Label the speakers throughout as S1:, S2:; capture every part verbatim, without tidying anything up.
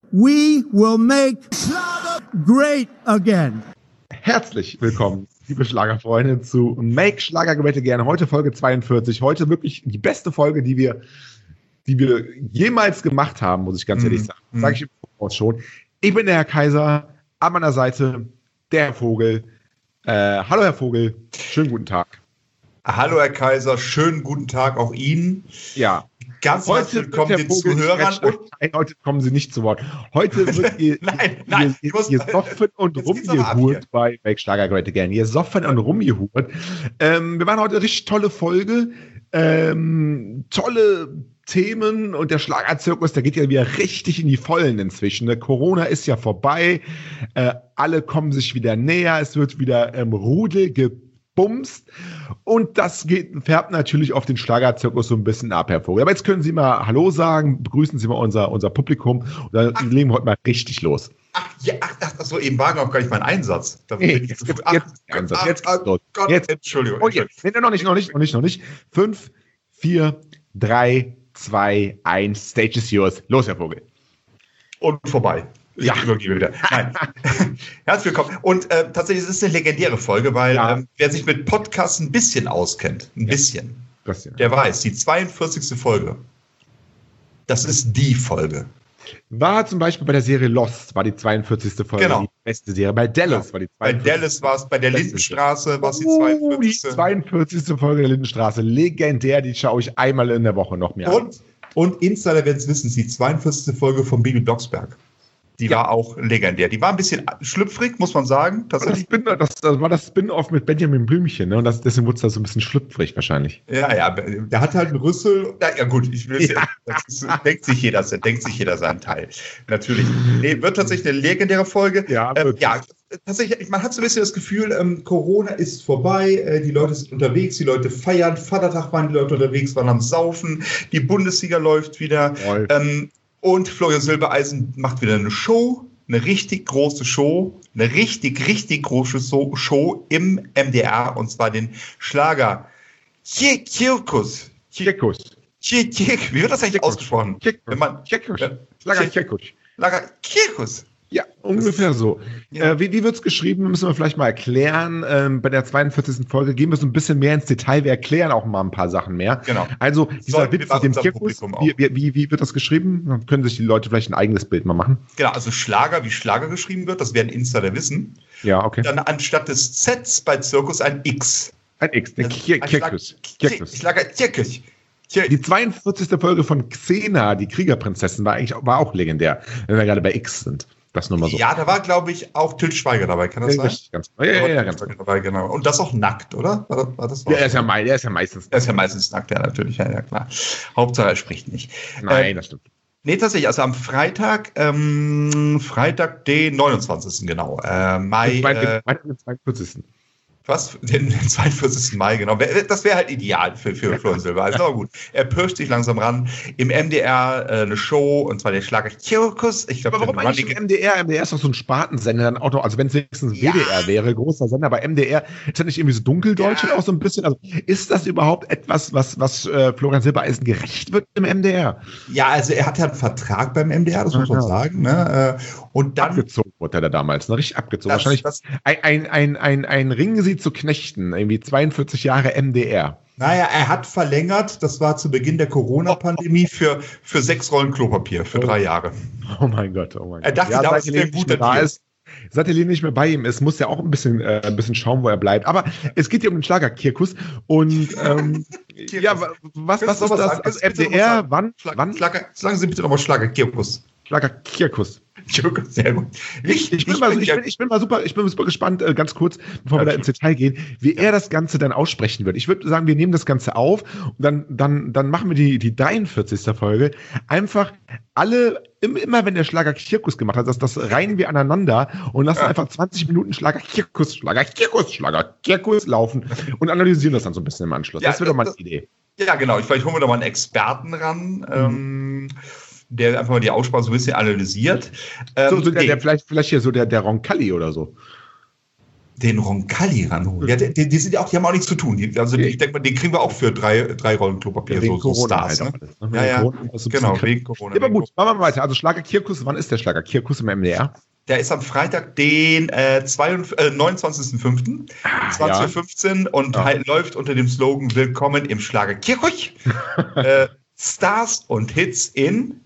S1: We will make Schlager great again.
S2: Herzlich willkommen, liebe Schlagerfreunde, zu Make Schlager Great Again. Heute Folge zweiundvierzig. Heute wirklich die beste Folge, die wir, die wir jemals gemacht haben, muss ich ganz mm. ehrlich sagen. Das sage ich im Voraus schon. Ich bin der Herr Kaiser, an meiner Seite der Herr Vogel. Äh, hallo Herr Vogel, schönen guten Tag.
S3: Hallo Herr Kaiser, schönen guten Tag auch Ihnen.
S2: Ja.
S3: Ganz herzlich willkommen den Zuhörern. Und
S2: nein, heute kommen Sie nicht zu Wort. Heute wird ihr,
S3: nein, nein,
S2: ihr, ihr, ihr soffen und rumgehurt bei Make Schlager Great Again. Ihr soffen und rumgehurt. Ähm, wir waren heute eine richtig tolle Folge. Ähm, tolle Themen und der Schlagerzirkus, der geht ja wieder richtig in die Vollen inzwischen. Ne? Corona ist ja vorbei. Äh, alle kommen sich wieder näher. Es wird wieder ähm, Rudel gebumst. Und das geht, färbt natürlich auf den Schlagerzirkus so ein bisschen ab, Herr Vogel. Aber jetzt können Sie mal Hallo sagen, begrüßen Sie mal unser, unser Publikum und dann ach, legen wir heute mal richtig los.
S3: Ach, ja, ach, ach so, eben war noch gar nicht mein Einsatz.
S2: Nee, jetzt geht's los. Jetzt geht's los.
S3: Gott,
S2: jetzt.
S3: Entschuldigung.
S2: Oh, jetzt. Nee, noch nicht, noch nicht, noch nicht, noch nicht. Fünf, vier, drei, zwei, eins, Stage is yours. Los, Herr Vogel.
S3: Und vorbei. Ich ja. übergebe wieder. Nein. Herzlich willkommen. Und äh, tatsächlich ist es eine legendäre Folge, weil ja. ähm, wer sich mit Podcasts ein bisschen auskennt, ein ja. bisschen, das, ja. der weiß, die zweiundvierzigste Folge, das ist die Folge.
S2: War zum Beispiel bei der Serie Lost, war die zweiundvierzigste Folge
S3: genau.
S2: die beste Serie. Bei Dallas ja. war die zweiundvierzigste.
S3: Bei Dallas war es, bei der Lindenstraße war es die zweiundvierzigste.
S2: Die zweiundvierzigste Folge der Lindenstraße. Legendär, die schaue ich einmal in der Woche noch mehr an.
S3: Und, und Insider werden es wissen, die zweiundvierzigste Folge von Bibi Blocksberg. Die ja. war auch legendär. Die war ein bisschen schlüpfrig, muss man sagen.
S2: Das, Spin, das, das war das Spin-off mit Benjamin Blümchen, ne? Und das, deswegen wurde es da so ein bisschen schlüpfrig wahrscheinlich.
S3: Ja, ja, der hat halt einen Rüssel. Na, ja gut, ich will ja. das ist, denkt sich jeder, denkt sich jeder seinen Teil. Natürlich. Nee, wird tatsächlich eine legendäre Folge.
S2: Ja,
S3: ähm, ja tatsächlich, man hat so ein bisschen das Gefühl, ähm, Corona ist vorbei, äh, die Leute sind unterwegs, die Leute feiern, Vatertag waren die Leute unterwegs, waren am Saufen, die Bundesliga läuft wieder. Ähm, Und Florian Silbereisen macht wieder eine Show, eine richtig große Show, eine richtig, richtig große Show im M D R, und zwar den Schlager Zirkus.
S2: Zirkus.
S3: Wie wird das eigentlich ausgesprochen?
S2: Zirkus. Schlager Zirkus.
S3: Schlager Zirkus.
S2: Ja, ungefähr so. Ja. Äh, wie wie wird es geschrieben, müssen wir vielleicht mal erklären. Ähm, bei der zweiundvierzigsten Folge gehen wir so ein bisschen mehr ins Detail. Wir erklären auch mal ein paar Sachen mehr.
S3: Genau.
S2: Also dieser Witz mit dem Zirkus, wie, wie, wie wird das geschrieben? Dann können sich die Leute vielleicht ein eigenes Bild mal machen.
S3: Genau, also Schlager, wie Schlager geschrieben wird, das werden Insider wissen.
S2: Ja, okay.
S3: Dann anstatt des Zs bei Zirkus ein X.
S2: Ein X, der Zirkus.
S3: Schlager Zirkus.
S2: Die zweiundvierzigste Folge von Xena, die Kriegerprinzessin, war eigentlich war auch legendär, wenn wir gerade bei X sind. Das nur mal so.
S3: Ja, da war, glaube ich, auch Til Schweiger dabei, kann das
S2: ja,
S3: sein?
S2: Ganz, ja, ja, ja, ganz
S3: dabei, genau. Und das auch nackt, oder? War, war das
S2: ja, er ist ja, mei- er ist ja meistens
S3: Er ist ja meistens nackt, ja, natürlich, ja, ja, klar. Hauptsache, er spricht nicht.
S2: Nein,
S3: ähm,
S2: das stimmt.
S3: Nee, tatsächlich, also am Freitag, ähm, Freitag, den neunundzwanzigsten genau. Äh, Mai.
S2: Freitag, äh, den zweiundvierzigsten
S3: Was? Den zweiundvierzigsten Mai, genau. Das wäre halt ideal für, für Florian Silbereisen. Aber gut, er pirscht sich langsam ran. Im M D R äh, eine Show, und zwar der Schlager Zirkus. Ich glaube,
S2: warum eigentlich im M D R? M D R ist doch so ein Spartensender, dann auch noch, also wenn es wenigstens ja. W D R wäre, großer Sender, aber M D R ist ja nicht irgendwie so dunkeldeutsch ja. auch so ein bisschen. Also ist das überhaupt etwas, was, was äh, Florian Silbereisen gerecht wird im M D R?
S3: Ja, also er hat ja einen Vertrag beim M D R, das muss man ja. sagen. Ne? Und dann
S2: abgezogen wurde er da damals, ne? Richtig abgezogen.
S3: Das,
S2: Wahrscheinlich
S3: das,
S2: ein, ein, ein, ein, ein Ring sie zu knechten, irgendwie zweiundvierzig Jahre M D R.
S3: Naja, er hat verlängert, das war zu Beginn der Corona-Pandemie, für, für sechs Rollen Klopapier, für oh. drei Jahre.
S2: Oh mein Gott, oh mein Gott.
S3: Er dachte,
S2: ja,
S3: da ist ein guter Deal.
S2: Ist, seit Helene nicht mehr bei ihm ist, muss er auch ein bisschen, äh, ein bisschen schauen, wo er bleibt. Aber es geht hier um den Schlager-Kirkus. Und ähm, ja, was, was ist das? Also M D R, wann?
S3: Schlag,
S2: wann?
S3: Schlager, sagen Sie bitte nochmal Schlager-Kirkus.
S2: Schlager-Kirkus.
S3: Sehr gut.
S2: Ich, ich, bin mal, ich, bin, ich bin mal super, ich bin super gespannt, äh, ganz kurz, bevor okay. wir da ins Detail gehen, wie er das Ganze dann aussprechen wird. Ich würde sagen, wir nehmen das Ganze auf und dann, dann, dann machen wir die, die dreiundvierzigste Folge. Einfach alle, immer wenn der Schlager Kirkus gemacht hat, das, das reihen wir aneinander und lassen ja. einfach zwanzig Minuten Schlager Kirkus, Schlager Kirkus, Schlager Kirkus laufen und analysieren das dann so ein bisschen im Anschluss.
S3: Ja,
S2: das wäre doch mal eine
S3: das,
S2: Idee.
S3: Ja, genau. Vielleicht holen wir doch mal einen Experten ran. Mhm. Ähm, der einfach mal die Aussprache so ein bisschen analysiert.
S2: Ähm, so, so der, der vielleicht, vielleicht hier so der, der Roncalli oder so.
S3: den Roncalli ranholen. Ja, die, die sind ja auch, die haben auch nichts zu tun. Die, also die, ich denke mal, den kriegen wir auch für drei, drei Rollen Klopapier.
S2: Wegen
S3: so, so
S2: Corona
S3: Stars.
S2: halt
S3: Ne?
S2: auch alles, ne?
S3: Ja, ja,
S2: Corona, so
S3: genau,
S2: wegen
S3: Corona.
S2: Ja, aber
S3: wegen
S2: gut, machen wir mal weiter. Also Schlager Kirkus, wann ist der Schlager Kirkus im M D R?
S3: Der ist am Freitag, den äh, neunundzwanzigsten fünften zwanzig Uhr fünfzehn und
S2: Ja.
S3: halt läuft unter dem Slogan Willkommen im Schlager Kirchhoch. äh, Stars und Hits in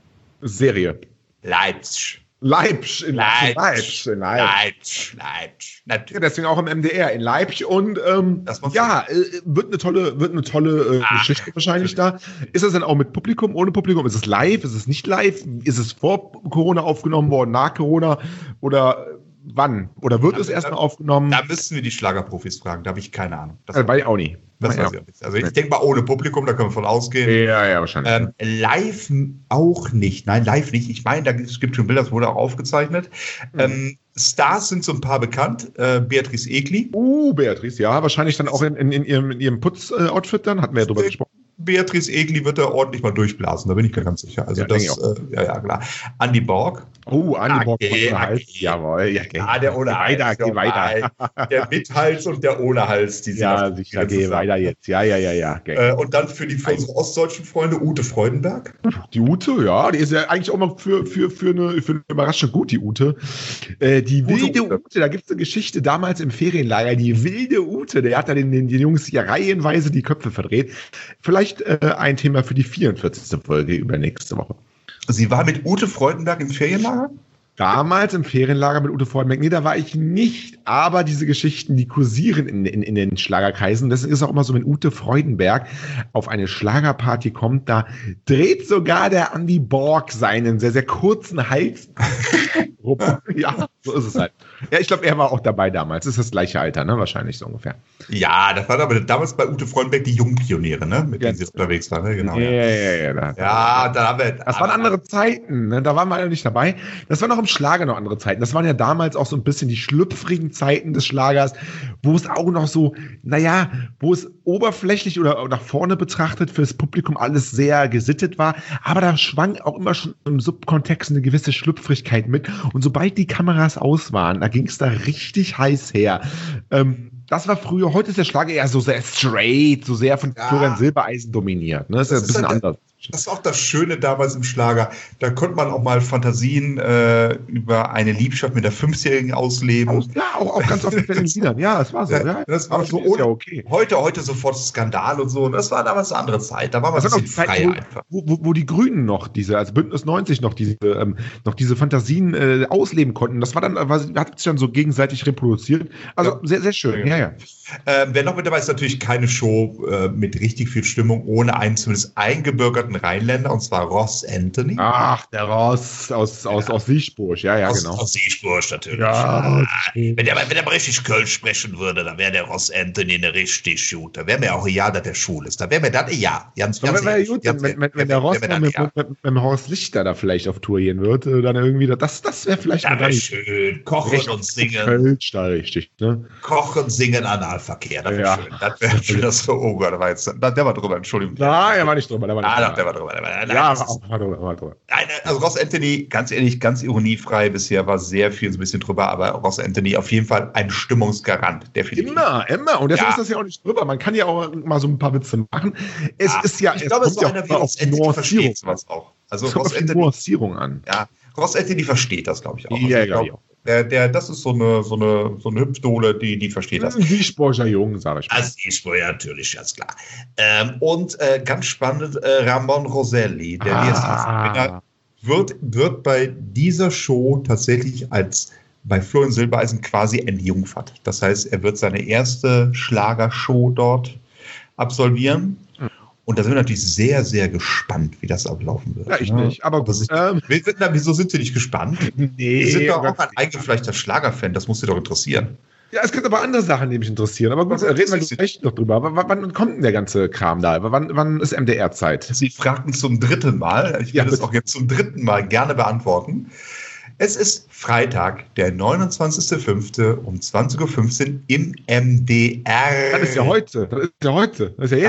S2: Serie.
S3: Leipzig.
S2: Leipzig. In
S3: Leipzig.
S2: Leipzig. In Leipzig.
S3: Leipzig. Leipzig.
S2: Ja,
S3: Natürlich.
S2: deswegen auch im M D R in Leipzig und ähm,
S3: Das muss
S2: ja, äh, wird eine tolle, wird eine tolle äh,
S3: Ah,
S2: Geschichte wahrscheinlich da. Ist das denn auch mit Publikum, ohne Publikum? Ist es live? Ist es nicht live? Ist es vor Corona aufgenommen worden, nach Corona oder äh, wann? Oder wird
S3: Da-
S2: es erstmal
S3: da-
S2: aufgenommen?
S3: Da müssen wir die Schlagerprofis fragen, da habe ich keine Ahnung. Das,
S2: äh, weiß ich auch nicht.
S3: das
S2: Ja.
S3: weiß ich auch nicht. Also ich denke mal ohne Publikum, da können wir von ausgehen.
S2: Ja, ja, wahrscheinlich.
S3: Ähm, live auch nicht. Nein, live nicht. Ich meine, da gibt es gibt schon Bilder, das wurde auch aufgezeichnet.
S2: Mhm.
S3: Ähm, Stars sind so ein paar bekannt. Äh, Beatrice Egli.
S2: Uh, Beatrice, ja, wahrscheinlich dann auch in, in, in ihrem, in ihrem Putz-Outfit dann, hatten wir ja drüber gesprochen.
S3: Beatrice Egli wird da ordentlich mal durchblasen, da bin ich mir ganz sicher. Also
S2: Ja,
S3: das,
S2: denke
S3: äh, ja, ja, klar. Andy Borg.
S2: Oh, Andi Bock,
S3: Okay,
S2: Hals.
S3: okay.
S2: Jawohl, ja, okay.
S3: Ja, der ohne
S2: Geh
S3: Hals.
S2: weiter, geh weiter.
S3: Der mit Hals und der ohne Hals. Die sind
S2: Ja,
S3: auf-
S2: sicher, geh weiter jetzt. Ja, ja, ja, ja. Okay.
S3: Äh, und dann für, die, für unsere ostdeutschen Freunde Ute Freudenberg.
S2: Die Ute, ja, die ist ja eigentlich auch mal für, für, für, eine, für eine Überraschung gut, die Ute. Äh, die
S3: Gute
S2: wilde
S3: Ute.
S2: Ute, da gibt es eine Geschichte damals im Ferienlager, die wilde Ute, der hat da den, den, den Jungs ja reihenweise die Köpfe verdreht. Vielleicht äh, ein Thema für die vierundvierzigste Folge übernächste Woche.
S3: Sie war mit Ute Freudenberg im Ferienlager?
S2: Damals im Ferienlager mit Ute Freudenberg, nee, da war ich nicht, aber diese Geschichten, die kursieren in, in, in den Schlagerkreisen. Das ist auch immer so, wenn Ute Freudenberg auf eine Schlagerparty kommt, da dreht sogar der Andy Borg seinen sehr, sehr kurzen Hals rum. Ja, so ist es halt. Ja, ich glaube, er war auch dabei damals. Das ist das gleiche Alter, ne? Wahrscheinlich so ungefähr.
S3: Ja, das war aber damals bei Ute Freudenberg die Jungpioniere, ne? Mit
S2: Ja.
S3: denen sie unterwegs waren, ne? Genau.
S2: Ja,
S3: Ja,
S2: ja, ja. Da,
S3: ja da haben wir.
S2: Das waren andere Zeiten, ne? Da waren wir alle nicht dabei. Das waren auch im Schlager noch andere Zeiten. Das waren ja damals auch so ein bisschen die schlüpfrigen Zeiten des Schlagers, wo es auch noch so, naja, wo es oberflächlich oder nach vorne betrachtet fürs Publikum alles sehr gesittet war. Aber da schwang auch immer schon im Subkontext eine gewisse Schlüpfrigkeit mit. Und sobald die Kameras aus waren, da ging es da richtig heiß her. Ähm, das war früher, heute ist der Schlager eher so sehr straight, so sehr von
S3: Ja.
S2: Florian Silbereisen dominiert. Ne? Das ist ja ein
S3: Das ist
S2: bisschen
S3: halt der-
S2: anders.
S3: Das war auch das Schöne damals im Schlager. Da konnte man auch mal Fantasien äh, über eine Liebschaft mit der Fünfjährigen ausleben.
S2: Ja, auch, auch ganz oft mit den Liedern. Ja, das war so.
S3: Ja,
S2: Ja,
S3: das war
S2: aber
S3: so
S2: ist
S3: ohne-
S2: ja okay.
S3: Heute, heute sofort Skandal und so. Das war damals eine andere Zeit. Da war man
S2: Das
S3: ein
S2: war auch
S3: bisschen
S2: die Zeit,
S3: freier
S2: wo,
S3: einfach.
S2: wo, wo, wo die Grünen noch diese, also Bündnis neunzig noch diese, ähm, noch diese Fantasien äh, ausleben konnten. Das war dann, war, hat sich dann so gegenseitig reproduziert. Also
S3: Ja.
S2: sehr, sehr schön. Ja, ja.
S3: Ähm, wer noch mit dabei ist, natürlich keine Show äh, mit richtig viel Stimmung, ohne einen zumindest eingebürgerten Rheinländer, und zwar Ross Anthony.
S2: Ach, der Ross aus, aus, aus Siechburg. Ja, ja,
S3: aus,
S2: genau.
S3: aus Seespurg natürlich.
S2: Ja,
S3: Ah, wenn, der, mal- wenn der mal richtig Kölsch sprechen würde, dann wäre der Ross Anthony eine richtig gut. Da wäre mir auch ein Jahr, dass der Schule ist. Da wäre mir das ein Jahr. Ganz,
S2: Aber
S3: ganz
S2: wäre
S3: ehrlich,
S2: gut,
S3: ganz
S2: wenn, wenn,
S3: ehrlich,
S2: wenn der Ross
S3: wär mir
S2: mal
S3: das
S2: mit,
S3: ein Jahr.
S2: mit, mit dem Horst Lichter da vielleicht auf Tour gehen wird, äh, dann irgendwie, das, das wäre vielleicht
S3: Das
S2: mal
S3: wäre
S2: geil.
S3: schön. Kochen
S2: Richtig
S3: und singen.
S2: Kölsch da richtig, ne?
S3: Kochen, singen, Analverkehr. Das wäre
S2: Ja.
S3: schön. Das wäre schön, das für oh Gott, da war jetzt, da, der war drüber, Entschuldigung.
S2: Nein, er war nicht drüber. Der war nicht
S3: Ah, doch,
S2: drüber.
S3: der war drüber. Der war, nein,
S2: Ja,
S3: das
S2: war
S3: ist-
S2: auch, war drüber, war drüber.
S3: Nein, also Ross Anthony, ganz ehrlich, ganz ironiefrei bisher, war sehr viel so ein bisschen drüber, aber Ross Anthony auf jeden Fall ein Stimmungsgarant, definitiv.
S2: Immer, immer. Und deswegen
S3: Ja.
S2: ist das ja auch nicht drüber. Man kann ja auch mal so ein paar Witze machen. Es
S3: Ja,
S2: ist ja,
S3: ich
S2: es
S3: glaube,
S2: kommt
S3: so
S2: ja
S3: einer wie
S2: auch auf
S3: Ross
S2: die
S3: Anthony
S2: Nuancierung
S3: versteht
S2: an.
S3: sowas auch. Also
S2: Es kommt
S3: Ross
S2: auf die
S3: Anthony,
S2: Nuancierung an.
S3: ja, Ross Anthony versteht das, glaube ich, auch. Also
S2: Ja,
S3: ich
S2: ja,
S3: glaub,
S2: ja.
S3: Der, der, das ist so eine, so eine, so eine Hüpfdohle, die, die versteht das.
S2: Ein Wiesborger Jung, sage ich mal.
S3: Das ist wohl ja natürlich, ganz klar. Ähm, und äh, ganz spannend, äh, Ramon Roselli, der
S2: Ah.
S3: D S D-Gewinner, wird, wird bei dieser Show tatsächlich als bei Florian Silbereisen quasi entjungfert. Das heißt, er wird seine erste Schlagershow dort absolvieren. Und da sind wir natürlich sehr, sehr gespannt, wie das ablaufen wird.
S2: Ja, ich
S3: ne?
S2: nicht. Aber
S3: Aber
S2: gut.
S3: sich-
S2: Ähm,
S3: Wir sind da, wieso sind Sie nicht gespannt?
S2: nee,
S3: Sie sind doch auch
S2: ganz-
S3: ein eingefleischter Schlagerfan, das muss Sie doch interessieren.
S2: ja, es könnte aber andere Sachen, die mich interessieren. Aber gut,
S3: Was
S2: reden wir
S3: interessiert
S2: gleich noch drüber. Aber wann, wann kommt denn der ganze Kram da? Wann, wann ist M D R-Zeit?
S3: Sie fragten zum dritten Mal, ich
S2: Ja,
S3: will es
S2: bitte.
S3: auch jetzt zum dritten Mal gerne beantworten. Es ist Freitag, der neunundzwanzigster fünfte um zwanzig Uhr fünfzehn im M D R.
S2: Das ist ja heute. Das ist ja heute. Das ist ja jetzt.
S3: Das,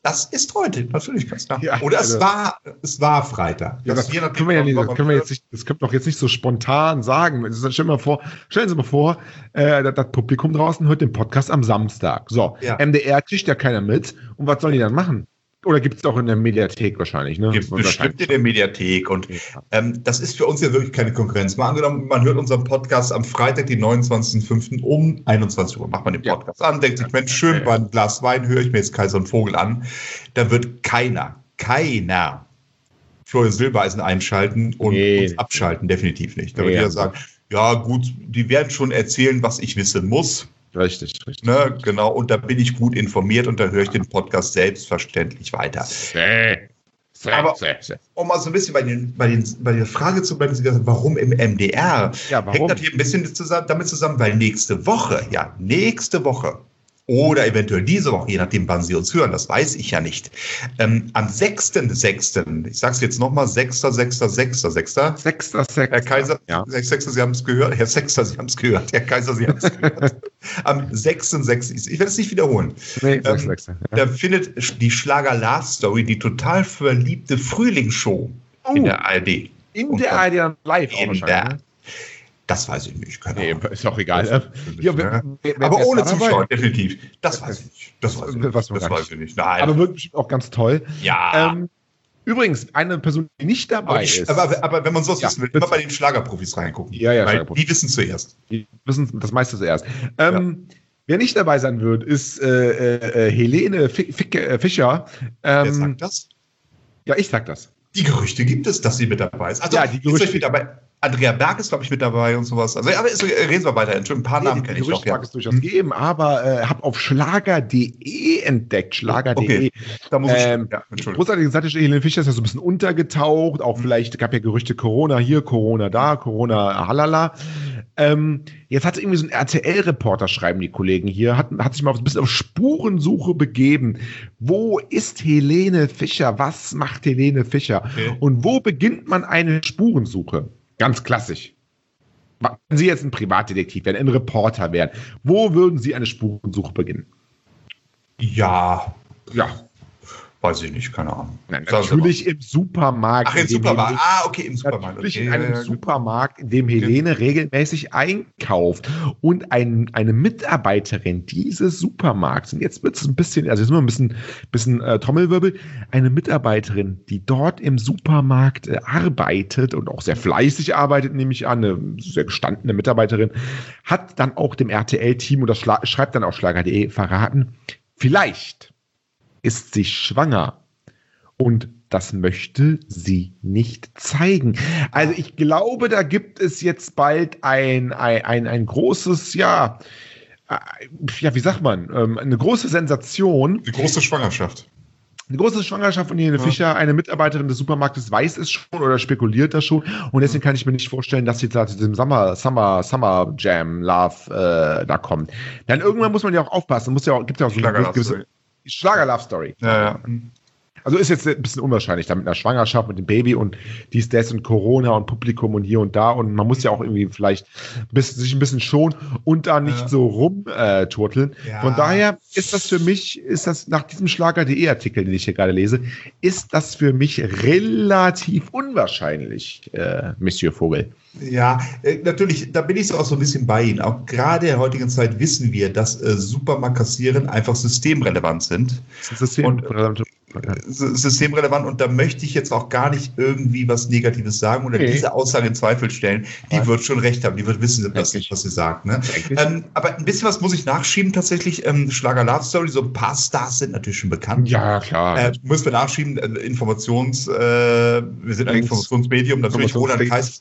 S3: Das ist heute, natürlich.
S2: Ja,
S3: Oder
S2: also,
S3: es war, es war Freitag.
S2: Ja, das, das, können wir ja nicht, das können wir jetzt nicht, das können wir doch jetzt nicht so spontan sagen. Stellen Sie mal vor, stellen Sie mal vor, äh, das, das Publikum draußen hört den Podcast am Samstag. So, ja. M D R kriegt ja keiner mit. Und was sollen die dann machen? Oder gibt es auch in der Mediathek wahrscheinlich? Ne?
S3: Gibt es bestimmt in der Mediathek. Und ähm, das ist für uns ja wirklich keine Konkurrenz. Mal angenommen, man hört unseren Podcast am Freitag, den neunundzwanzigsten fünften um einundzwanzig Uhr. Macht man den Podcast ja. an, denkt sich, Mensch, schön, bei einem Glas Wein höre ich mir jetzt Kaiser und Vogel an. Da wird keiner, keiner Florian Silbereisen einschalten und nee. uns abschalten. Definitiv nicht. Da nee, wird jeder sagen, ja gut, die werden schon erzählen, was ich wissen muss.
S2: Richtig, richtig.
S3: Ne, genau, und da bin ich gut informiert und da höre ich den Podcast selbstverständlich weiter. Sehr, sehr, Aber sehr, sehr. Um mal so ein bisschen bei, den, bei, den, bei der Frage zu bleiben, warum im M D R? Ja, warum? Hängt das hier ein bisschen zusammen, damit zusammen, weil nächste Woche, ja, nächste Woche oder eventuell diese Woche, je nachdem, wann Sie uns hören, das weiß ich ja nicht. Ähm, am sechsten sechsten, ich sage es jetzt nochmal, sechster sechster sechster sechster
S2: sechster sechster
S3: Herr Kaiser, ja. sechster Sie haben es gehört, Herr Sechster, Sie haben es gehört, Herr Kaiser, Sie haben es gehört. Am sechsten sechsten ich werde es nicht wiederholen, nee, ähm, sechster Ja. Da findet die Schlager Love Story, die total verliebte Frühlingsshow oh. in der A R D.
S2: In Und der A R D live auch wahrscheinlich, ne?
S3: Das weiß ich nicht. Keine
S2: nee,
S3: Ahnung.
S2: ist auch egal. Ja,
S3: wer, wer, wer, aber ohne Zuschauer, definitiv. Das weiß ich nicht. Das weiß ich nicht. Das weiß ich nicht. Nein.
S2: Aber wirklich auch ganz toll.
S3: Ja.
S2: Ähm, übrigens, eine Person, die nicht dabei
S3: aber die,
S2: ist.
S3: Aber, aber wenn man sowas ja, wissen will, immer bei den Schlagerprofis reingucken.
S2: Ja, ja,
S3: weil die wissen zuerst.
S2: Die wissen das meiste zuerst. Ähm, ja. Wer nicht dabei sein wird, ist äh, äh, Helene Fick, Fick, äh, Fischer. Ähm,
S3: wer sagt das?
S2: Ja, ich sag das.
S3: Die Gerüchte gibt es, dass sie mit dabei ist. Also,
S2: ja, die Gerüchte.
S3: Ist mit dabei. Andrea Berg ist, glaube ich, mit dabei und sowas. Also, aber ist, reden wir weiter. Ein paar Namen kenne ich doch.
S2: mag es durchaus geben, aber äh, habe auf Schlager punkt de entdeckt. Schlager punkt de.
S3: Okay. Da muss ich.
S2: Ähm, ja, großartige Seite, Helene Fischer ist ja so ein bisschen untergetaucht. Auch mhm. vielleicht gab ja Gerüchte Corona hier, Corona da, Corona halala. Ähm, jetzt hat irgendwie so ein R T L-Reporter, schreiben die Kollegen hier, hat, hat sich mal ein bisschen auf Spurensuche begeben. Wo ist Helene Fischer? Was macht Helene Fischer? Okay. Und wo beginnt man eine Spurensuche? Ganz klassisch. Wenn Sie jetzt ein Privatdetektiv wären, ein Reporter wären, wo würden Sie eine Spurensuche beginnen?
S3: Ja.
S2: Ja.
S3: Weiß ich nicht, keine Ahnung.
S2: Nein, natürlich im Supermarkt.
S3: Ach, im Supermarkt. Helene, ah, okay, im Supermarkt.
S2: Natürlich
S3: okay,
S2: in einem
S3: ja,
S2: Supermarkt, in dem Helene okay. regelmäßig einkauft. Und ein, eine Mitarbeiterin dieses Supermarkts, und jetzt wird es ein bisschen, also jetzt sind wir ein bisschen, bisschen äh, Trommelwirbel, eine Mitarbeiterin, die dort im Supermarkt äh, arbeitet und auch sehr fleißig arbeitet, nehme ich an, eine sehr gestandene Mitarbeiterin, hat dann auch dem R T L-Team, und das schla- schreibt dann auch Schlager punkt de, verraten, vielleicht ist sie schwanger und das möchte sie nicht zeigen. Also ich glaube, da gibt es jetzt bald ein, ein, ein, ein großes, ja, ja, wie sagt man, eine große Sensation.
S3: Die große Schwangerschaft.
S2: Eine große Schwangerschaft von Helene ja. Fischer, eine Mitarbeiterin des Supermarktes weiß es schon oder spekuliert das schon und deswegen kann ich mir nicht vorstellen, dass sie da zu diesem Summer, Summer, Summer Jam Love äh, da kommt. Dann irgendwann muss man ja auch aufpassen, muss ja auch, gibt ja auch so eine gewisse Schlager-Love-Story.
S3: Ja, ja.
S2: Also ist jetzt ein bisschen unwahrscheinlich, da mit einer Schwangerschaft, mit dem Baby und dies, das und Corona und Publikum und hier und da und man muss ja auch irgendwie vielleicht bis, sich ein bisschen schonen und da nicht ja. so rumturteln. Äh, ja. Von daher ist das für mich, ist das nach diesem Schlager punkt de Artikel, den ich hier gerade lese, ist das für mich relativ unwahrscheinlich, äh, Monsieur Vogel.
S3: Ja, äh, natürlich, da bin ich auch so ein bisschen bei Ihnen. Auch gerade in der heutigen Zeit wissen wir, dass äh, Supermarktkassieren einfach systemrelevant sind. Systemrelevant. Und, äh, systemrelevant und da möchte ich jetzt auch gar nicht irgendwie was Negatives sagen oder okay. diese Aussage in Zweifel stellen. Die ja. wird schon recht haben, die wird wissen, was, was sie sagt. Ne? Ähm, aber ein bisschen was muss ich nachschieben tatsächlich. Ähm, Schlager Love Story, so ein paar Stars sind natürlich schon bekannt.
S2: Ja, klar.
S3: Äh, müssen wir nachschieben, äh, Informations, äh, wir sind ein Informationsmedium, natürlich Roland Kaiser.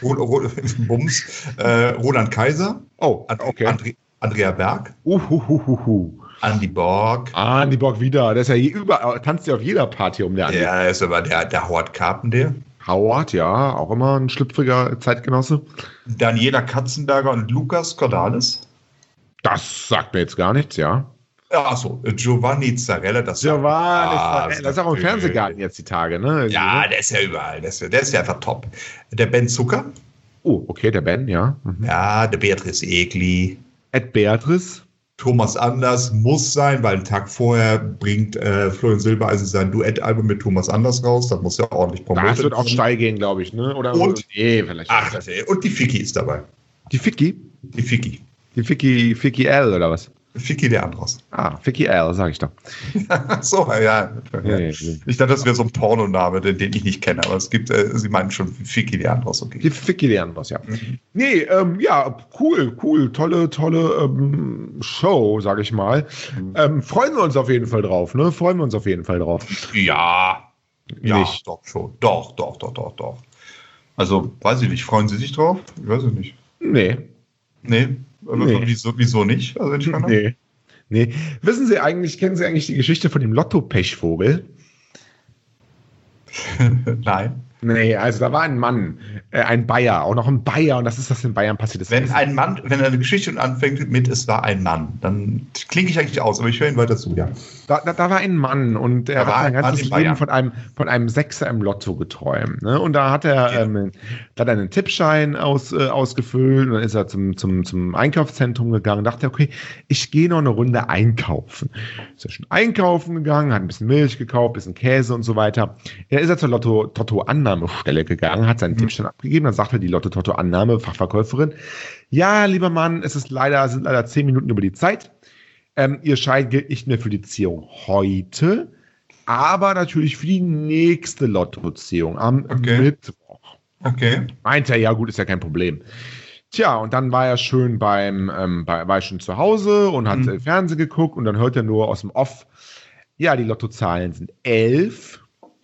S3: Bums, äh, Roland Kaiser.
S2: Oh, okay.
S3: Andre, Andrea Berg.
S2: Uhuhuhu.
S3: Andy Borg.
S2: Andy Borg wieder. Der ist ja überall, tanzt ja auf jeder Party um der Andy.
S3: Ja, ist aber der, der Howard Carpenter.
S2: Howard, ja, auch immer ein schlüpfriger Zeitgenosse.
S3: Daniela Katzenberger und Lukas Cordalis.
S2: Das sagt mir jetzt gar nichts, ja.
S3: Achso, Giovanni Zarella, das
S2: Giovanni ah, Zarella, das ist auch im Fernsehgarten jetzt die Tage, ne?
S3: Ja, der ist ja überall, der ist, der ist ja einfach top. Der Ben Zucker.
S2: Oh, okay, der Ben, ja.
S3: Mhm. Ja, der Beatrice Egli.
S2: Ed Beatrice.
S3: Thomas Anders muss sein, weil einen Tag vorher bringt äh, Florian Silbereisen sein Duettalbum mit Thomas Anders raus. Das muss ja ordentlich promotet werden.
S2: Das wird auch steil gehen, glaube ich, ne? Oder
S3: und,
S2: nee, vielleicht
S3: ach, und die Ficky ist dabei.
S2: Die Ficky?
S3: Die Ficky.
S2: Die Ficky, Ficky L oder was?
S3: Ficky der Andros.
S2: Ah, Ficky L, sag ich doch.
S3: so, ja. ja.
S2: Nee,
S3: nee. Ich dachte, das wäre so ein Pornoname, den, den ich nicht kenne, aber es gibt, äh, Sie meinen schon Ficky der Andros, okay.
S2: Die Ficky der Andros, ja. Mhm. Nee, ähm, ja, cool, cool, tolle, tolle ähm, Show, sag ich mal. Mhm. Ähm, freuen wir uns auf jeden Fall drauf, ne? Freuen wir uns auf jeden Fall drauf.
S3: Ja, ja,
S2: nicht.
S3: doch schon. Doch, doch, doch, doch, doch. Also, weiß ich nicht, freuen Sie sich drauf? Ich weiß es nicht.
S2: Nee.
S3: Nee? Nee. Wieso, wieso nicht? Also ich
S2: nee. nee. Wissen Sie eigentlich, kennen Sie eigentlich die Geschichte von dem Lotto-Pechvogel?
S3: Nein.
S2: Nee, also da war ein Mann, äh, ein Bayer, auch noch ein Bayer, und das ist, was in Bayern passiert ist.
S3: Wenn ein Mann, wenn eine Geschichte anfängt mit, es war ein Mann, dann klinge ich eigentlich aus, aber ich höre ihn weiter zu, ja.
S2: Da, da, da war ein Mann und er hat sein ganzes Leben von einem, von einem Sechser im Lotto geträumt. Ne? Und da hat er, ja. ähm, da hat er einen Tippschein aus, äh, ausgefüllt und dann ist er zum, zum, zum Einkaufszentrum gegangen und dachte, okay, ich gehe noch eine Runde einkaufen. Ist er schon einkaufen gegangen, hat ein bisschen Milch gekauft, ein bisschen Käse und so weiter. Er ist er zur Lotto-Annahmestelle gegangen, hat seinen mhm. Tippschein abgegeben, dann sagte die Lotto-Annahme, Fachverkäuferin, ja, lieber Mann, es ist leider, es sind leider zehn Minuten über die Zeit. Ähm, Ihr Schein gilt nicht mehr für die Ziehung heute, aber natürlich für die nächste Lottoziehung am okay. Mittwoch.
S3: Okay.
S2: Meint er, ja gut, ist ja kein Problem. Tja, und dann war er schön beim, ähm, bei, war er schon zu Hause und hat mhm. Fernsehen geguckt und dann hört er nur aus dem Off, ja, die Lottozahlen sind elf,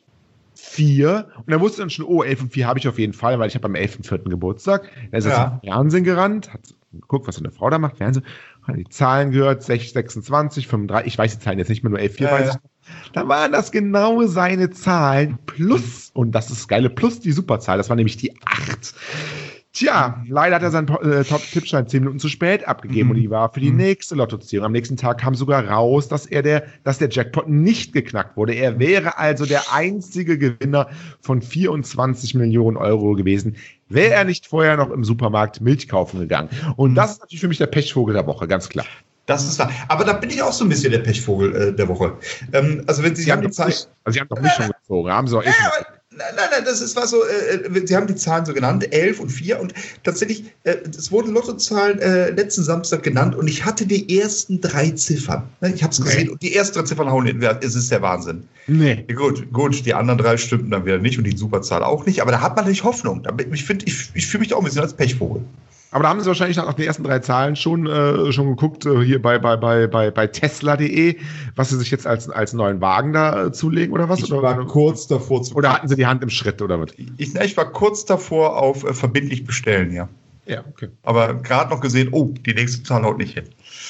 S2: vier, und er wusste dann schon, oh, elf und vier habe ich auf jeden Fall, weil ich habe am elften vierten Geburtstag. Er ist ja. zum Fernsehen gerannt, hat geguckt, was eine Frau da macht, Fernsehen, hat die Zahlen gehört, sechsundzwanzig, fünfunddreißig, ich weiß die Zahlen jetzt nicht mehr, nur elf, vier
S3: ja,
S2: weiß ich. Dann waren das genau seine Zahlen plus, und das ist das Geile, plus die Superzahl, das war nämlich die acht. Tja, leider hat er seinen äh, Top-Tippschein zehn Minuten zu spät abgegeben mhm. und die war für die mhm. nächste Lottoziehung. Am nächsten Tag kam sogar raus, dass er der, dass der Jackpot nicht geknackt wurde. Er wäre also der einzige Gewinner von vierundzwanzig Millionen Euro gewesen, wäre er nicht vorher noch im Supermarkt Milch kaufen gegangen. Und mhm. das ist natürlich für mich der Pechvogel der Woche, ganz klar.
S3: Das ist wahr. Aber da bin ich auch so ein bisschen der Pechvogel äh, der Woche. Ähm, also wenn Sie,
S2: Sie
S3: haben
S2: die Zahlen, also Sie haben doch mich schon gezogen, haben Sie auch eh schon.
S3: Nein, nein, nein, das ist was so, äh, Sie haben die Zahlen so genannt, elf und vier, und tatsächlich, äh, es wurden Lottozahlen äh, letzten Samstag genannt und ich hatte die ersten drei Ziffern. Ich habe es gesehen nee. und die ersten drei Ziffern hauen in, es ist der Wahnsinn.
S2: Nee.
S3: Ja, gut, gut, die anderen drei stimmten dann wieder nicht und die Superzahl auch nicht, aber da hat man natürlich Hoffnung. Ich finde, ich, ich fühle mich da auch ein bisschen als Pechvogel.
S2: Aber da haben Sie wahrscheinlich nach den ersten drei Zahlen schon, äh, schon geguckt, äh, hier bei, bei, bei, bei, bei Tesla punkt de, was Sie sich jetzt als, als neuen Wagen da äh, zulegen oder was?
S3: Ich
S2: oder,
S3: war kurz davor zu.
S2: Oder hatten Sie die Hand im Schritt oder was?
S3: Ich, ich war kurz davor auf äh, verbindlich bestellen, ja.
S2: Ja, okay.
S3: Aber gerade noch gesehen, oh, die nächste Zahl haut nicht hin.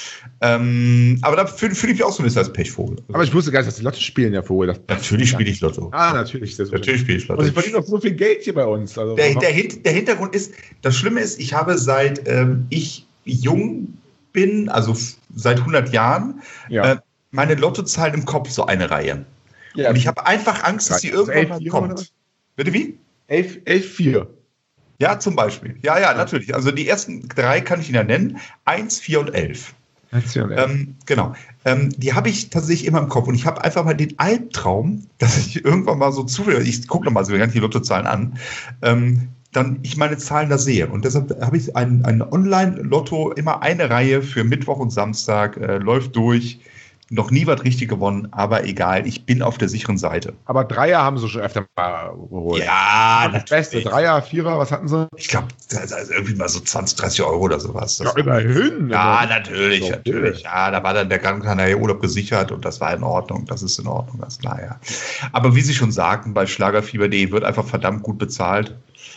S3: Ähm, aber da fühle fühl ich mich auch so ein bisschen als Pechvogel. Also
S2: aber ich wusste gar nicht, dass die Lotto spielen, ja, Vogel. Das
S3: natürlich spiele ich Lotto.
S2: Ah, natürlich. Das
S3: natürlich spiele ich Lotto.
S2: Und Sie verdienen doch so viel Geld hier bei uns. Also
S3: der, der, der Hintergrund ist, das Schlimme ist, ich habe seit ähm, ich jung bin, also seit hundert Jahren, ja. äh, meine Lottozahlen im Kopf, so eine Reihe. Ja. Und ich habe einfach Angst, dass sie also irgendwann mal kommt. Bitte wie?
S2: elf vier.
S3: Ja, zum Beispiel. Ja, ja, natürlich. Also die ersten drei kann ich Ihnen ja nennen. eins, vier und elf. Ähm, genau. Ähm, die habe ich tatsächlich immer im Kopf. Und ich habe einfach mal den Albtraum, dass ich irgendwann mal so zufällig, ich gucke nochmal so ganz die Lottozahlen an, ähm, dann ich meine Zahlen da sehe. Und deshalb habe ich ein, ein Online-Lotto, immer eine Reihe für Mittwoch und Samstag, äh, läuft durch. Noch nie was richtig gewonnen, aber egal, ich bin auf der sicheren Seite.
S2: Aber Dreier haben sie schon öfter mal geholt.
S3: Ja,
S2: das Beste. Dreier, Vierer, was hatten sie?
S3: Ich glaube, also irgendwie mal so zwanzig, dreißig Euro oder sowas. Das
S2: ja, immerhin.
S3: Ja, natürlich, so, natürlich. Ja, da war dann der Gran Canaria Urlaub gesichert und das war in Ordnung. Das ist in Ordnung, das ist klar, ja. Aber wie Sie schon sagten, bei Schlagerfieber punkt de wird einfach verdammt gut bezahlt.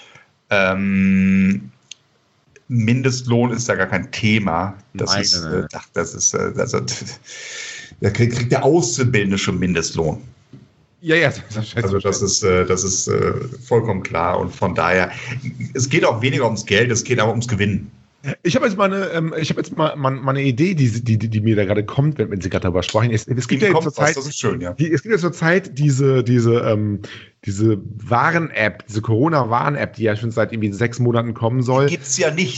S3: Ähm, Mindestlohn ist da gar kein Thema. Das nein, ist, nein. Ach, das ist, also, da kriegt der Auszubildende schon Mindestlohn.
S2: Ja, ja. Das
S3: also das ist, das ist vollkommen klar und von daher, es geht auch weniger ums Geld, es geht aber ums Gewinnen.
S2: Ich habe jetzt mal eine, ich habe jetzt mal, mal, mal eine Idee, die, die, die mir da gerade kommt, wenn, wenn Sie gerade darüber sprechen. Es, es gibt ja jetzt zur Zeit,
S3: das ist schön, ja.
S2: Die, es gibt ja zur Zeit diese, diese, ähm, diese Waren-App, diese Corona-Warn-App, die ja schon seit irgendwie sechs Monaten kommen soll.
S3: Die gibt's ja nicht.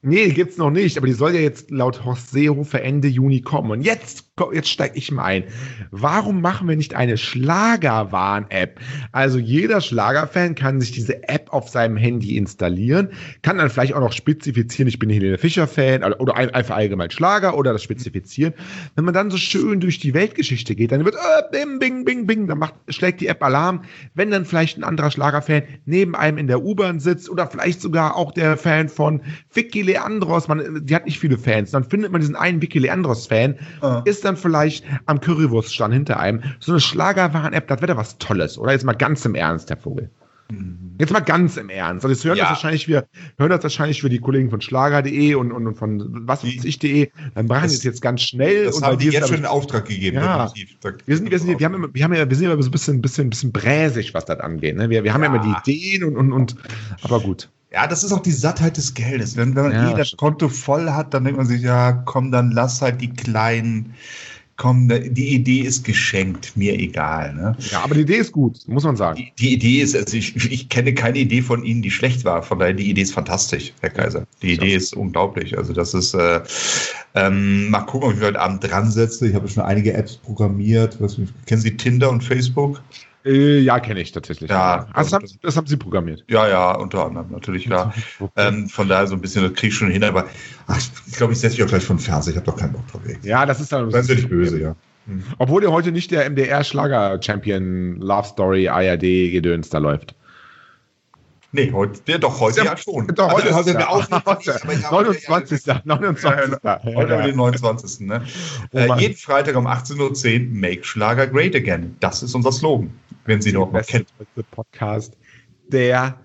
S2: Nee, gibt's noch nicht, aber die soll ja jetzt laut Horst Seehofer Ende Juni kommen. Und jetzt, jetzt steige ich mal ein. Warum machen wir nicht eine Schlagerwarn-App? Also jeder Schlagerfan kann sich diese App auf seinem Handy installieren, kann dann vielleicht auch noch spezifizieren, ich bin Helene Fischer-Fan oder einfach allgemein Schlager oder das spezifizieren. Wenn man dann so schön durch die Weltgeschichte geht, dann wird äh, bing, bing, bing, bing, dann macht, schlägt die App Alarm. Wenn dann vielleicht ein anderer Schlagerfan neben einem in der U-Bahn sitzt oder vielleicht sogar auch der Fan von Vicky Leandros, man, die hat nicht viele Fans, dann findet man diesen einen Vicky Leandros-Fan, uh. ist dann vielleicht am Currywurststand hinter einem. So eine Schlagerwaren-App, das wäre doch was Tolles, oder? Jetzt mal ganz im Ernst, Herr Vogel. Mhm. Jetzt mal ganz im Ernst. Also jetzt hören, ja. das wahrscheinlich wir, hören das wahrscheinlich für die Kollegen von Schlager punkt de und, und, und von was weiß ich punkt de. Dann machen das jetzt ganz schnell.
S3: Das
S2: und
S3: haben die jetzt schon in Auftrag gegeben.
S2: Ja. Wir sind, wir sind, wir haben immer, wir haben ja, wir sind immer so ein bisschen, bisschen, bisschen bräsig, was das angeht. Ne? Wir, wir haben ja. ja immer die Ideen und, und, und, aber gut.
S3: Ja, das ist auch die Sattheit des Geldes. Wenn, wenn man ja, eh das Konto voll hat, dann denkt man sich, ja, komm, dann lass halt die kleinen, komm, die Idee ist geschenkt, mir egal. Ne?
S2: Ja, aber die Idee ist gut, muss man sagen.
S3: Die, die Idee ist, also ich, ich kenne keine Idee von Ihnen, die schlecht war. Von daher, die Idee ist fantastisch, Herr Kaiser. Die Idee ist unglaublich. Also das ist, äh, ähm, mal gucken, ob ich heute Abend dran setze. Ich habe schon einige Apps programmiert. Was, kennen Sie Tinder und Facebook?
S2: Äh, ja, kenne ich tatsächlich.
S3: Ja,
S2: also das, haben, das haben Sie programmiert.
S3: Ja, ja, unter anderem natürlich, klar. ähm, von daher so ein bisschen, das kriege ich schon hin, aber ach, ich glaube, ich setze mich auch gleich von Fernseher. Ich habe doch keinen Bock drauf.
S2: Ja, das ist dann...
S3: Seien Sie nicht böse, ja.
S2: Hm. Obwohl ja heute nicht der M D R-Schlager-Champion Love Story A R D-Gedöns da läuft.
S3: Nee, heute, der, doch, heute ja, ja schon.
S2: Doch, heute
S3: also,
S2: ist
S3: auch
S2: neunundzwanzigsten neunundzwanzigsten
S3: Heute haben wir den neunundzwanzigsten Ne? Oh, äh, jeden Freitag um achtzehn Uhr zehn Make Schlager Great Again. Das ist unser Slogan, wenn Sie noch mal kennen.
S2: Podcast der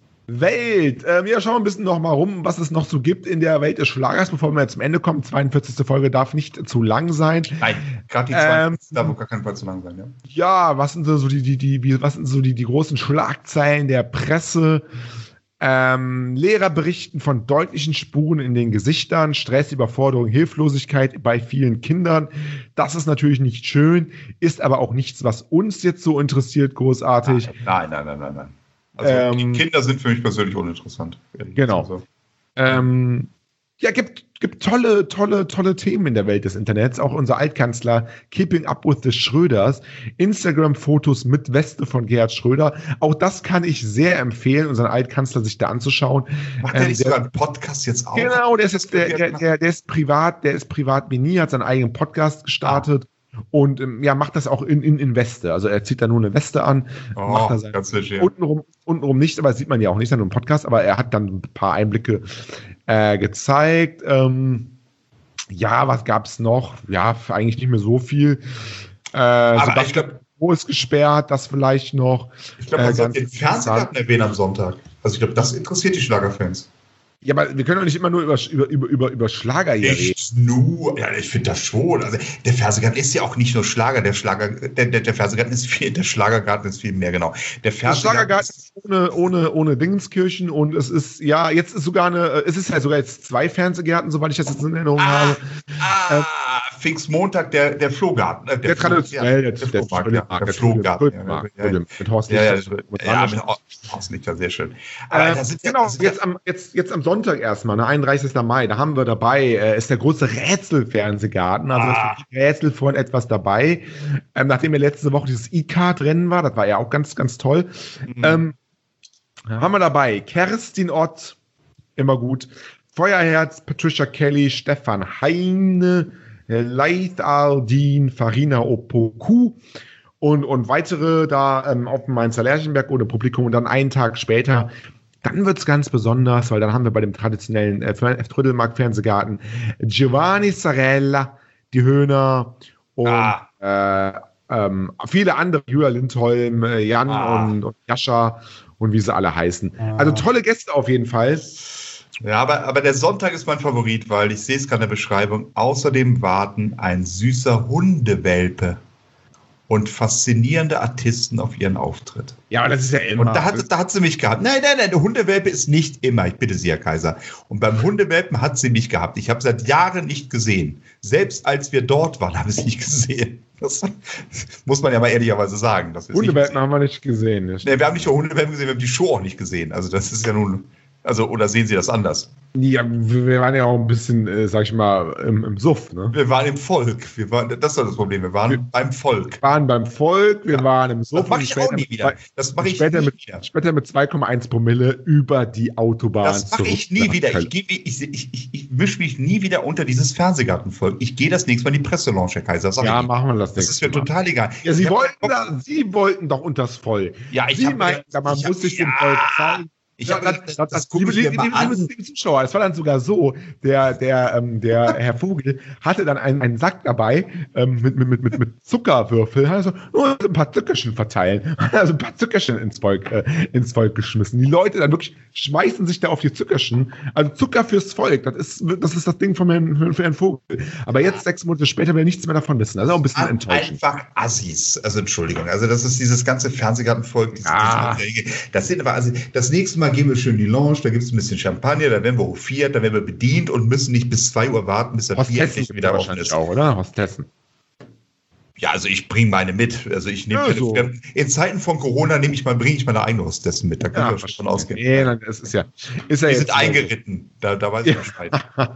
S2: Welt. Äh, wir schauen ein bisschen noch mal rum, was es noch so gibt in der Welt des Schlagers, bevor wir jetzt zum Ende kommen. zweiundvierzigste Folge darf nicht zu lang sein.
S3: Nein, gerade die zweiundvierzigste darf auf gar keinen Fall zu lang sein. Ja,
S2: ja was sind so die, die, die, was sind so die, die großen Schlagzeilen der Presse? Ähm, Lehrer berichten von deutlichen Spuren in den Gesichtern, Stress, Überforderung, Hilflosigkeit bei vielen Kindern. Das ist natürlich nicht schön, ist aber auch nichts, was uns jetzt so interessiert, großartig.
S3: Nein, nein, nein, nein, nein. Also ähm, die Kinder sind für mich persönlich uninteressant.
S2: Genau. Also. Ähm, ja, gibt, gibt tolle, tolle, tolle Themen in der Welt des Internets. Auch unser Altkanzler Keeping Up with the Schröders. Instagram-Fotos mit Weste von Gerhard Schröder. Auch das kann ich sehr empfehlen, unseren Altkanzler sich da anzuschauen.
S3: Macht der ähm, nicht der, sogar einen Podcast jetzt auch?
S2: Genau, der ist, jetzt, der, der, der, der ist privat, der ist privat wie nie, hat seinen eigenen Podcast gestartet. Ah. Und ähm, ja, macht das auch in, in, in Weste. Also er zieht da nur eine Weste an.
S3: Oh,
S2: macht da sein,
S3: ganz sicher.
S2: Untenrum, untenrum nicht, aber das sieht man ja auch nicht, nur im Podcast, aber er hat dann ein paar Einblicke äh, gezeigt. Ähm, ja, was gab's noch? Ja, eigentlich nicht mehr so viel. Äh,
S3: aber ich glaube,
S2: wo ist gesperrt, das vielleicht noch.
S3: Ich glaube, man äh, sollte den Fernsehgarten erwähnen am Sonntag. Also ich glaube, das interessiert die Schlagerfans.
S2: Ja, aber wir können doch nicht immer nur über, über, über, über, über Schlager hier reden.
S3: Nicht nur, ja, ich finde das schon. Also der Fernsehgarten ist ja auch nicht nur Schlager, der Schlager, der, der, der Fernsehgarten ist viel, der Schlagergarten ist viel mehr, genau. Der
S2: Schlagergarten ist ohne, ohne, ohne Dingenskirchen und es ist, ja, jetzt ist sogar eine, es ist ja sogar jetzt zwei Fernsehgärten, soweit ich das jetzt in Erinnerung
S3: ah,
S2: habe.
S3: Ah, ähm, Pfingstmontag, der, der Flohgarten. Äh,
S2: der traditionell, der,
S3: der, der, der, der, der Flohgarten.
S2: Mit Horst
S3: Lichter. Ja, mit Horst Lichter, sehr schön.
S2: Aber äh, sind genau, ja, jetzt, am, jetzt, jetzt am Sonntag erstmal, ne, einunddreißigsten Mai, da haben wir dabei, äh, ist der große Rätselfernsehgarten, also ah. es gibt Rätsel von etwas dabei. Ähm, nachdem ja letzte Woche dieses E-Card-Rennen war, das war ja auch ganz, ganz toll. Mhm. Ähm, haben wir dabei Kerstin Ott, immer gut, Feuerherz, Patricia Kelly, Stefan Heine, Leith Aldin, Farina Opoku und, und weitere da ähm, auf dem Mainzer Lerchenberg ohne Publikum und dann einen Tag später, dann wird es ganz besonders, weil dann haben wir bei dem traditionellen äh, Trödelmark-Fernsehgarten Giovanni Zarella, die Höhner und ah. äh, ähm, viele andere, Julia Lindholm, äh, Jan ah. und, und Jascha und wie sie alle heißen. Ah. Also tolle Gäste auf jeden Fall.
S3: Ja, aber, aber der Sonntag ist mein Favorit, weil ich sehe es gerade in der Beschreibung. Außerdem warten ein süßer Hundewelpe und faszinierende Artisten auf ihren Auftritt.
S2: Ja, aber das ist ja immer.
S3: Und da hat, da hat sie mich gehabt. Nein, nein, nein, der Hundewelpe ist nicht immer. Ich bitte Sie, Herr Kaiser. Und beim Hundewelpen hat sie mich gehabt. Ich habe seit Jahren nicht gesehen. Selbst als wir dort waren, habe ich es nicht gesehen. Das muss man ja mal ehrlicherweise sagen.
S2: Hundewelpen haben wir nicht gesehen.
S3: Nee, wir haben nicht nur Hundewelpen gesehen, wir haben die Show auch nicht gesehen. Also das ist ja nun... Also, oder sehen Sie das anders?
S2: Ja, wir waren ja auch ein bisschen, äh, sag ich mal, im, im Suff, ne?
S3: Wir waren im Volk. Wir waren, das war das Problem. Wir waren wir beim Volk.
S2: Wir waren beim Volk, wir ja. waren im Suff.
S3: Das mache ich auch nie wieder. Das mache ich
S2: später
S3: nie
S2: mit,
S3: wieder.
S2: Später mit zwei Komma eins Promille über die Autobahn.
S3: Das mache ich nie wieder. Ich, ich, ich, ich, ich, ich mische mich nie wieder unter dieses Fernsehgartenvolk. Ich gehe das nächste Mal in die Presselounge, Herr Kaiser.
S2: Ja, machen wir das
S3: nächste Das ist mir Mal. total egal.
S2: Ja, Sie wollten, da, Sie wollten doch unters Volk.
S3: Ja, ich
S2: Sie meinten, man muss hab, sich dem ja. Volk zeigen.
S3: Ich hab, das, das, das
S2: liebe, liebe, liebe, liebe Zuschauer, es war dann sogar so, der, der, ähm, der Herr Vogel hatte dann einen, einen Sack dabei ähm, mit, mit, mit, mit Zuckerwürfel, hat er so nur ein paar Zuckerchen verteilen, also ein paar Zuckerchen ins Volk, äh, ins Volk geschmissen. Die Leute dann wirklich schmeißen sich da auf die Zuckerchen, also Zucker fürs Volk, das ist das, ist das Ding von Herrn, für Herrn Vogel. Aber jetzt, sechs Monate später, will er nichts mehr davon wissen. Also auch ein bisschen
S3: An,
S2: enttäuschend.
S3: Einfach Assis, also Entschuldigung, also das ist dieses ganze Fernsehgartenvolk,
S2: ah.
S3: das sind aber, also das nächste Mal gehen wir schön in die Lounge, da gibt es ein bisschen Champagner, da werden wir hofiert, da werden wir bedient und müssen nicht bis zwei Uhr warten, bis das Bier endlich wieder offen ist.
S2: Auch, oder? Hostessen.
S3: Ja, also ich bringe meine mit. Also ich nehme
S2: ja, so.
S3: in Zeiten von Corona nehme ich mal, bringe ich meine eigene Hostessen mit. Da kann ja, ich auch schon davon ausgehen.
S2: Nee, nein, das ist ja. Ist ja
S3: Die sind eingeritten. Da, da weiß ich
S2: ja.
S3: Bescheid.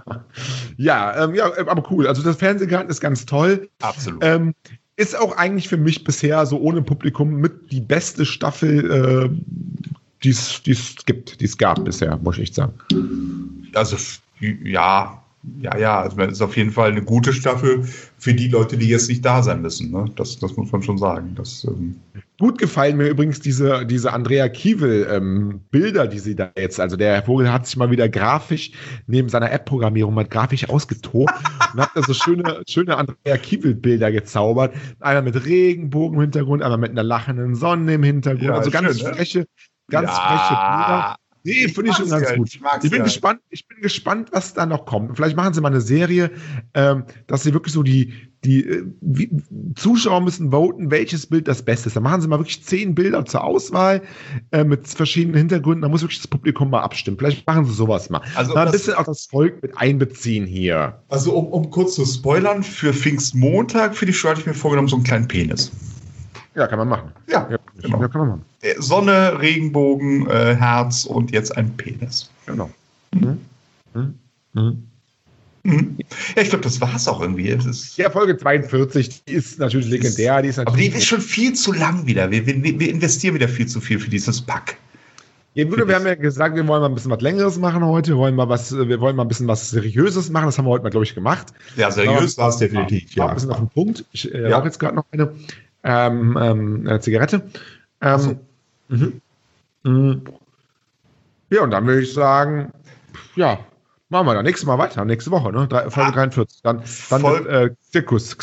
S2: ja, ähm, ja, aber cool. Also das Fernsehgarten ist ganz toll.
S3: Absolut.
S2: Ähm, ist auch eigentlich für mich bisher so ohne Publikum mit die beste Staffel, äh, die es gibt, die es gab bisher, muss ich echt sagen.
S3: Also ja. Ja, ja, also es ist auf jeden Fall eine gute Staffel für die Leute, die jetzt nicht da sein müssen. Ne? Das, das muss man schon sagen. Das, ähm
S2: Gut gefallen mir übrigens diese, diese Andrea Kiewel-Bilder, ähm, die sie da jetzt, also der Herr Vogel hat sich mal wieder grafisch neben seiner App-Programmierung mal grafisch ausgetobt und hat da so schöne, schöne Andrea Kiewel-Bilder gezaubert. Einmal mit Regenbogen im Hintergrund, einmal mit einer lachenden Sonne im Hintergrund.
S3: Ja,
S2: also ganz
S3: schön,
S2: freche,
S3: ne?
S2: ganz
S3: ja.
S2: freche Bilder. Nee, finde ich schon ganz
S3: ja,
S2: gut.
S3: Ich,
S2: ich bin
S3: ja.
S2: gespannt, ich bin gespannt, was da noch kommt. Vielleicht machen sie mal eine Serie, ähm, dass sie wirklich so die, die äh, wie, Zuschauer müssen voten, welches Bild das Beste ist. Dann machen sie mal wirklich zehn Bilder zur Auswahl äh, mit verschiedenen Hintergründen. Da muss wirklich das Publikum mal abstimmen. Vielleicht machen sie sowas mal.
S3: Also
S2: mal ein bisschen auch das Volk mit einbeziehen hier.
S3: Also um, um kurz zu spoilern, für Pfingstmontag für die Show hatte ich mir vorgenommen, so einen kleinen Penis.
S2: Ja, kann man machen.
S3: Ja,
S2: ja, genau. ja kann man machen.
S3: Sonne, Regenbogen, äh, Herz und jetzt ein Penis.
S2: Genau. Mhm. Mhm. Mhm.
S3: Mhm. Ja, ich glaube, das war es auch irgendwie. Das ist
S2: ja, Folge zweiundvierzig, die ist natürlich legendär. Die ist natürlich
S3: aber die ist schon viel zu lang wieder. Wir, wir, wir investieren wieder viel zu viel für dieses Pack.
S2: Ja, gut, wir haben ja gesagt, wir wollen mal ein bisschen was Längeres machen heute. Wir wollen mal was, wir wollen mal ein bisschen was Seriöses machen. Das haben wir heute mal, glaube ich, gemacht.
S3: Ja, seriös war es definitiv.
S2: Ja, ein bisschen auf den Punkt. Ich äh, ja. rauche jetzt gerade noch eine, ähm, ähm, eine Zigarette. Ähm, so. mhm. Mhm. Ja, und dann würde ich sagen, ja, machen wir dann nächstes Mal weiter, nächste Woche, ne? Folge ah, dreiundvierzig. Dann, dann mit äh, Zirkus.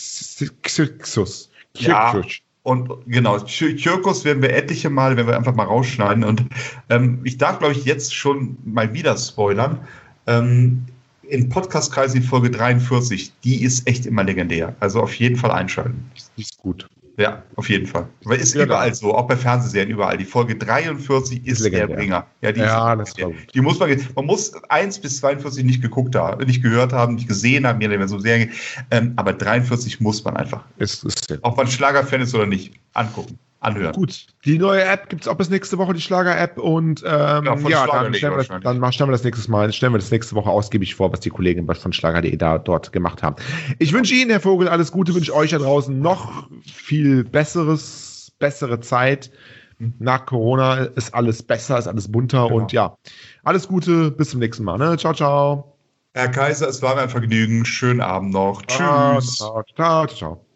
S2: Zirkus.
S3: Ja. Und genau, Zirkus werden wir etliche Male, wenn wir einfach mal rausschneiden. Und ähm, ich darf, glaube ich, jetzt schon mal wieder spoilern. Ähm, in Podcast-Kreisen die Folge dreiundvierzig, die ist echt immer legendär. Also auf jeden Fall einschalten.
S2: Die ist gut.
S3: Ja, auf jeden Fall. Weil ist ja, überall so, auch bei Fernsehserien überall. Die Folge dreiundvierzig ist legendär. Der Bringer. Ja, die,
S2: ja,
S3: ist,
S2: das war gut.
S3: Die muss man, man muss eins bis zweiundvierzig nicht geguckt haben, nicht gehört haben, nicht gesehen haben, je nachdem so Serien. Ähm, aber dreiundvierzig muss man einfach.
S2: Ist, ist ja.
S3: Ob man Schlagerfan ist oder nicht, angucken. Anhören.
S2: Gut, die neue App gibt es auch bis nächste Woche, die Schlager-App. Und ähm, ja, ja dann, stellen wir, dann stellen wir das nächstes Mal, stellen wir das nächste Woche ausgiebig vor, was die Kollegen von Schlager punkt de da dort gemacht haben. Ich wünsche Ihnen, Herr Vogel, alles Gute, wünsche euch da draußen noch viel besseres, bessere Zeit. Nach Corona ist alles besser, ist alles bunter genau. Und ja, alles Gute, bis zum nächsten Mal. Ne? Ciao, ciao.
S3: Herr Kaiser, es war mir ein Vergnügen. Schönen Abend noch. Tschüss.
S2: Ciao, ciao, ciao.